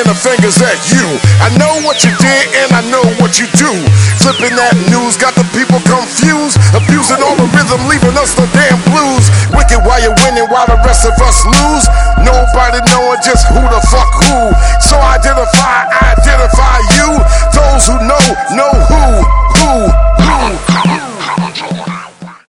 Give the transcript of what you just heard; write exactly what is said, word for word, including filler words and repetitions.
pointing the fingers at you. I know what you did and I know what you do. Flipping that news got the people confused, abusing all the rhythm, leaving us the damn blues. Wicked while you're winning while the rest of us lose. Nobody knowing just who the fuck who. So